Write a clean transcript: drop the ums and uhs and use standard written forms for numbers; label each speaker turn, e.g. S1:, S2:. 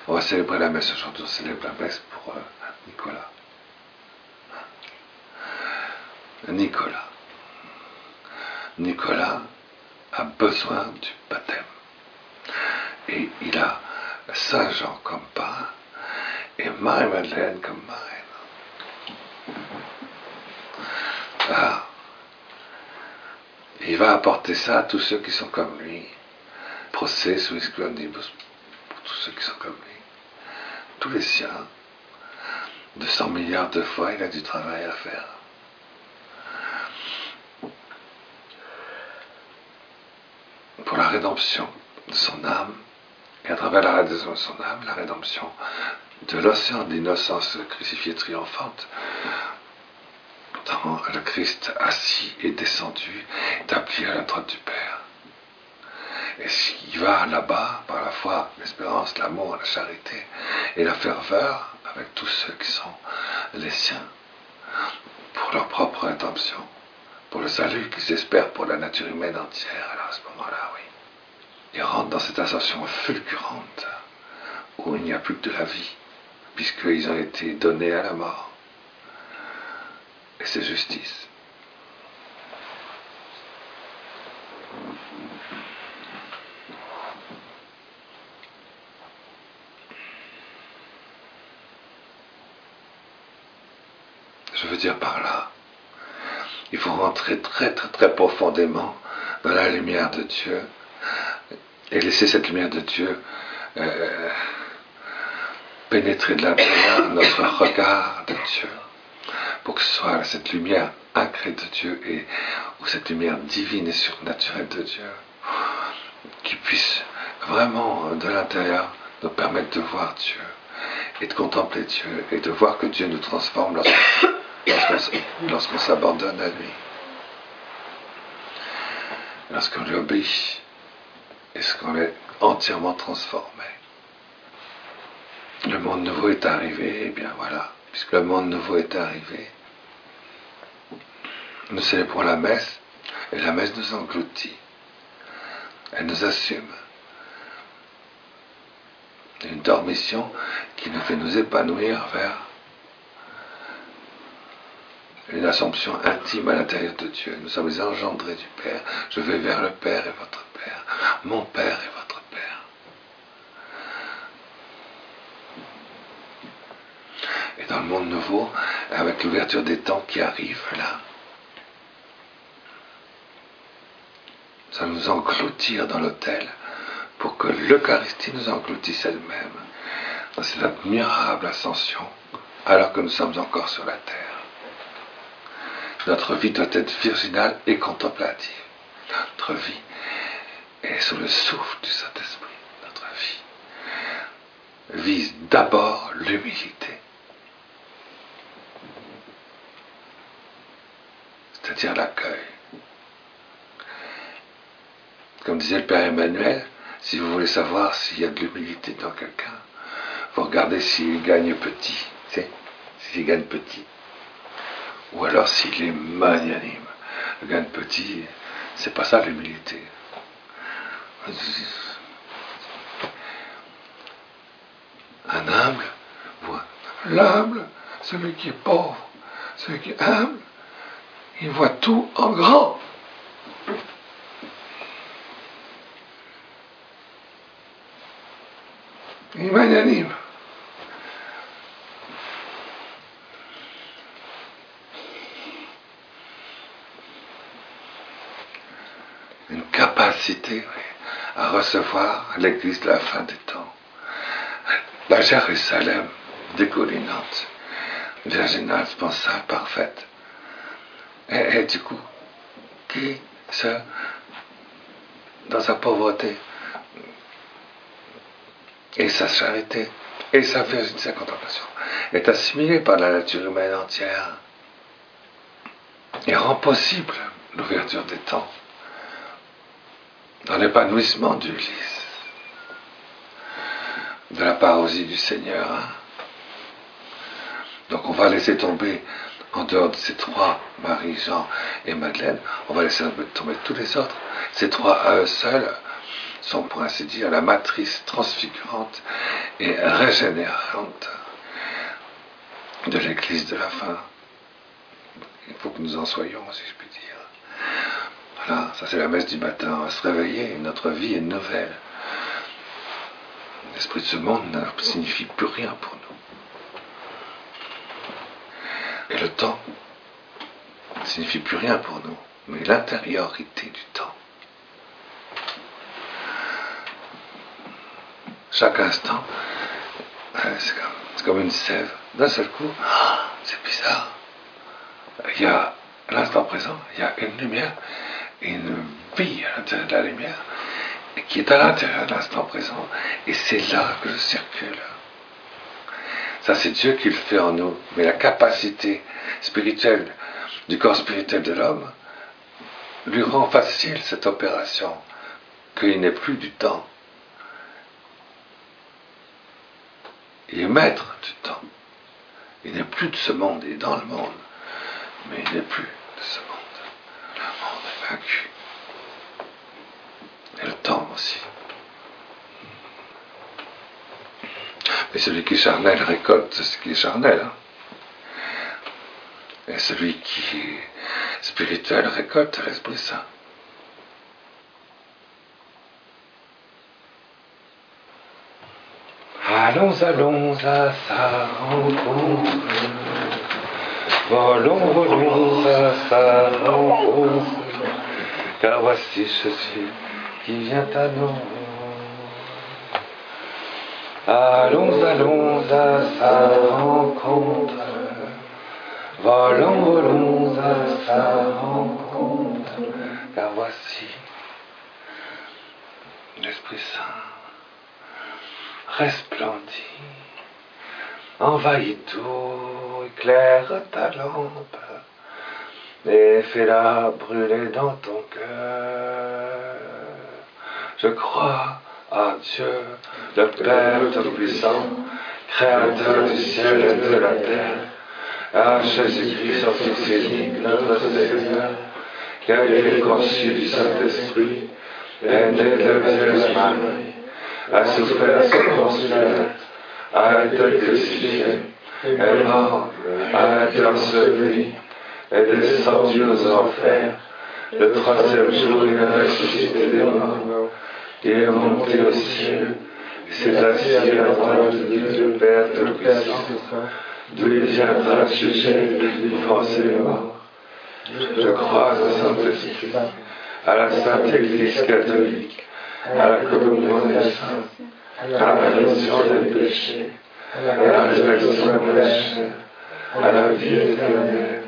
S1: On va célébrer la messe aujourd'hui, on célèbre la messe pour Nicolas. Nicolas a besoin du baptême. Et il a Saint Jean comme parrain et Marie-Madeleine comme marraine. Ah, il va apporter ça à tous ceux qui sont comme lui. Procès sous excludibus pour tous ceux qui sont comme lui. Tous les siens. 200 milliards de fois, il a du travail à faire. Pour la rédemption de son âme, et à travers la rédemption de son âme, la rédemption de l'océan d'innocence crucifiée triomphante, dans le Christ assis et descendu, est appuyé à la droite du Père. Et s'il va là-bas, par la foi, l'espérance, l'amour, la charité et la ferveur, avec tous ceux qui sont les siens, pour leur propre rédemption, pour le salut qu'ils espèrent pour la nature humaine entière, alors à ce moment-là, oui, ils rentrent dans cette ascension fulgurante, où il n'y a plus que de la vie, puisqu'ils ont été donnés à la mort. Et c'est justice. Je veux dire par là, il faut rentrer très très très profondément dans la lumière de Dieu et laisser cette lumière de Dieu pénétrer de l'intérieur notre regard de Dieu, pour que ce soit cette lumière incrée de Dieu ou cette lumière divine et surnaturelle de Dieu qui puisse vraiment de l'intérieur nous permettre de voir Dieu et de contempler Dieu et de voir que Dieu nous transforme lorsqu'on s'abandonne à lui, lorsqu'on lui obéit et lorsqu'on est entièrement transformé. Le monde nouveau est arrivé, et bien voilà, puisque le monde nouveau est arrivé, nous célébrons la messe, et la messe nous engloutit, elle nous assume. Une dormition qui nous fait nous épanouir vers une assomption intime à l'intérieur de Dieu. Nous sommes les engendrés du Père. Je vais vers le Père et votre Père, mon Père et votre Père. Et dans le monde nouveau, avec l'ouverture des temps qui arrive là, ça nous engloutir dans l'autel pour que l'Eucharistie nous engloutisse elle-même dans cette admirable ascension alors que nous sommes encore sur la terre. Notre vie doit être virginale et contemplative. Notre vie est sous le souffle du Saint-Esprit. Notre vie vise d'abord l'humilité, c'est-à-dire l'accueil. Comme disait le Père Emmanuel, si vous voulez savoir s'il y a de l'humilité dans quelqu'un, vous regardez s'il gagne petit, s'il gagne petit. Ou alors s'il est magnanime. Le gagne petit, c'est pas ça l'humilité. Un humble voit l'humble, celui qui est pauvre, celui qui est humble, il voit tout en grand. Il est magnanime. Une capacité à recevoir l'Église de la fin des temps. La Jérusalem dégoulinante, virginale, sponsale, parfaite. Et du coup, qui dans sa pauvreté, et sa charité, et sa virginité, sa contemplation, est assimilée par la nature humaine entière, et rend possible l'ouverture des temps, dans l'épanouissement d'Ulysse, de la parousie du Seigneur. Donc on va laisser tomber, en dehors de ces trois, Marie, Jean et Madeleine, on va laisser tomber tous les autres. Ces trois à eux seuls sont, pour ainsi dire, la matrice transfigurante et régénérante de l'Église de la fin. Il faut que nous en soyons, si je puis dire. Voilà, ça c'est la messe du matin. On va se réveiller, notre vie est nouvelle. L'esprit de ce monde ne signifie plus rien pour nous. Et le temps ne signifie plus rien pour nous, mais l'intériorité du temps. Chaque instant, c'est comme une sève. D'un seul coup, c'est bizarre. Il y a à l'instant présent, il y a une lumière et une vie à l'intérieur de la lumière qui est à l'intérieur de l'instant présent. Et c'est là que je circule. Ça, c'est Dieu qui le fait en nous. Mais la capacité spirituelle du corps spirituel de l'homme lui rend facile cette opération, qu'il n'ait plus du temps. Il est maître du temps. Il n'est plus de ce monde, il est dans le monde, mais il n'est plus de ce monde. Le monde est vaincu. Et le temps aussi. Mais celui qui est charnel récolte ce qui est charnel. Hein. Et celui qui est spirituel récolte l'Esprit Saint. Allons à sa rencontre. Volons à sa rencontre. Car voici Jésus qui vient à nous. Allons à sa rencontre. Volons à sa rencontre. Car voici l'Esprit Saint resplendit, envahit tout, éclaire ta lampe et fais-la brûler dans ton cœur. Je crois à Dieu, le Père Tout-Puissant, Créateur du ciel et de la terre, à Jésus-Christ, son Fils unique, notre Seigneur, qui a été conçu du Saint-Esprit, est né de Vierge Marie, a souffert sous Ponce Pilate, a été crucifié, est mort, a été enseveli, est descendu aux enfers. Le troisième jour, il a ressuscité des morts. Il est monté au ciel, et s'est assis à la droite de Dieu, Père Tout-Puissant, d'où il viendra juger les vivants et les morts. Je crois au Saint-Esprit, à la Sainte Église catholique, à la communion des saints, à la rémission des péchés, à la résurrection des chair, à la vie éternelle.